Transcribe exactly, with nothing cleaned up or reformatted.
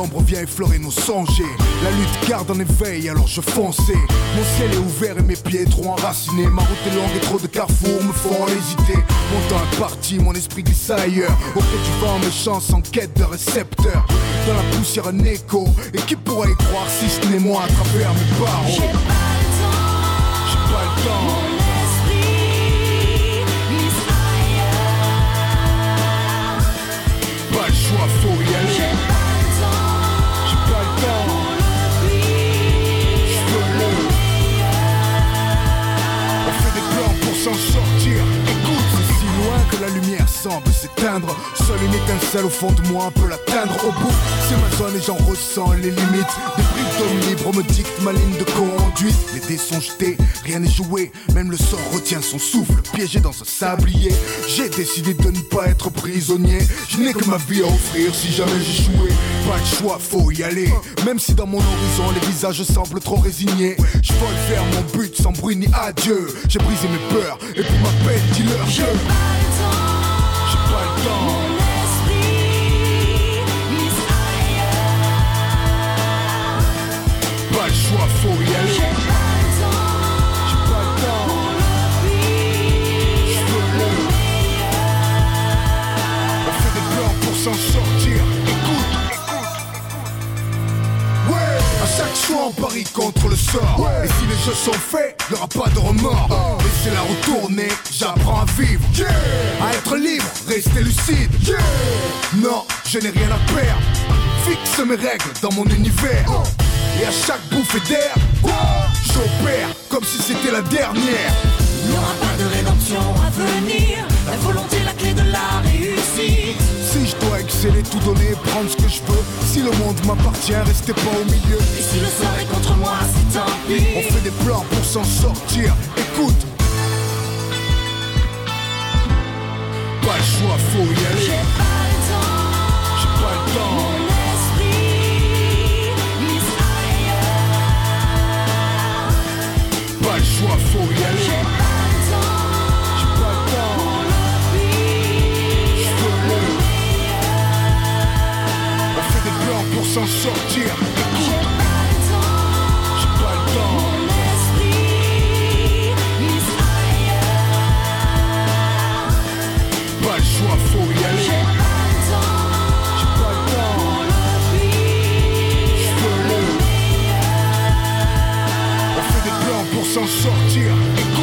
l'ombre vient effleurer nos songes. La lutte garde en éveil, alors je fonçais. Mon ciel est ouvert et mes pieds trop enracinés. Ma route est longue et trop de carrefours me font hésiter. Mon temps est parti, mon esprit glisse ailleurs. Au gré du vent, mes chances en quête de récepteurs. Dans la poussière un écho, et qui pourrait y croire si ce n'est moi à travers mes barreaux. J'ai pas le temps, j'ai pas le temps. Mon esprit glisse ailleurs. Pas le choix, faut y aller. J'ai pas le temps, j'ai pas le temps. Pour le pire, je veux le meilleur. On fait des plans pour s'en sortir. Écoute, c'est si loin que la lumière semble s'éteindre. Seule une étincelle au fond de moi peut l'atteindre. Au bout, c'est ma zone et j'en ressens les limites. Des briques d'homme libre me dictent ma ligne de conduite. Les dés sont jetés, rien n'est joué. Même le sort retient son souffle, piégé dans un sablier. J'ai décidé de ne pas être prisonnier. Je n'ai que ma vie à offrir si jamais j'échouais. Pas de choix, faut y aller. Même si dans mon horizon les visages semblent trop résignés. Je vole vers mon but sans bruit ni adieu. J'ai brisé mes peurs et pour ma peine dis-leur j'ai pas le temps. J'ai pas le temps. Mon esprit glisse ailleurs. Pas le choix, faut y aller. J'ai pas le temps. J'ai pas le temps. Pour le pire, je veux le meilleur. On fait des plans pour s'en sortir. Écoute, écoute, écoute. Ouais, à chaque choix on parie contre le sort. Ouais. Et si les jeux sont faits, y'aura pas de remords. Oh. Laissez-la retourner, j'apprends à vivre. Yeah. À être libre, rester lucide. Yeah. Non, je n'ai rien à perdre. Fixe mes règles dans mon univers. Oh. Et à chaque bouffée d'air, oh, j'opère comme si c'était la dernière. Il n'y aura pas de rédemption à venir. La volonté est la clé de la réussite. Si je dois exceller, tout donner, prendre ce que je veux. Si le monde m'appartient, restez pas au milieu. Et si le sort est contre moi, c'est tant pis. On fait des plans pour s'en sortir. Écoute, pas le choix, faut y aller. J'ai pas le temps. J'ai pas le temps. Mon esprit glisse ailleurs. Pas le choix, faut y aller. J'ai pas le temps. J'ai pas le temps. Pour le pire, je veux le meilleur. On fait des plans pour s'en sortir. J'ai pas le temps. J'ai pas le temps. Mon esprit glisse ailleurs. Pas le choix, faut y aller. J'ai pas le temps. J'ai pas le temps. Pour le pire, je veux le meilleur. On fait des plans pour s'en sortir. Écoute.